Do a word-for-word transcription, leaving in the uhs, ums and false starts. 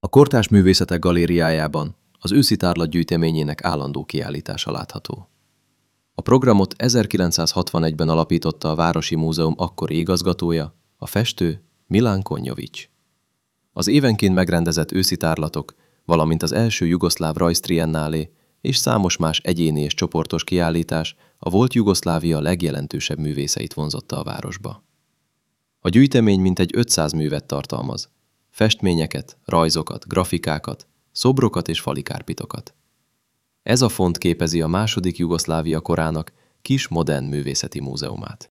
A Kortárs Művészetek Galériájában az őszi tárlat gyűjteményének állandó kiállítása látható. A programot ezerkilencszázhatvanegyben alapította a Városi Múzeum akkori igazgatója, a festő Milán Konjovics. Az évenként megrendezett őszi tárlatok, valamint az első jugoszláv rajztriennálé és számos más egyéni és csoportos kiállítás a volt Jugoszlávia legjelentősebb művészeit vonzotta a városba. A gyűjtemény mintegy ötszáz művet tartalmaz, festményeket, rajzokat, grafikákat, szobrokat és falikárpitokat. Ez a font képezi a második Jugoszlávia korának kis modern művészeti múzeumát.